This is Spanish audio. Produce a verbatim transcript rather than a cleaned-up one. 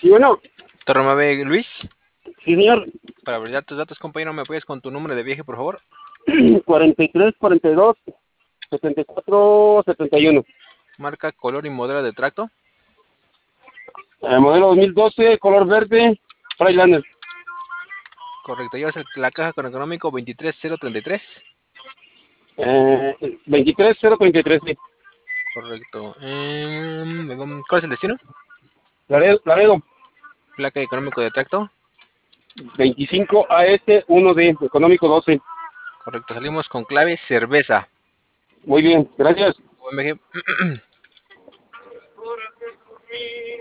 Sí, bueno, Torremave Luis, sí, señor. para validar tus datos, compañero, ¿me apoyas con tu número de viaje, por favor? cuarenta y tres, cuarenta y dos, setenta y cuatro, setenta y uno. Marca, color y modelo de tracto. Eh, modelo dos mil doce, color verde, Freilander. Correcto, llevas el- la caja con económico veintitrés cero treinta y tres. Eh, veintitrés cero treinta y tres, sí. Correcto. Em, ¿cuál es el destino? Laredo, Laredo, Placa de económico de tracto. veinticinco A S uno D, económico doce. Correcto, salimos con clave cerveza. Muy bien, gracias. Buen viaje.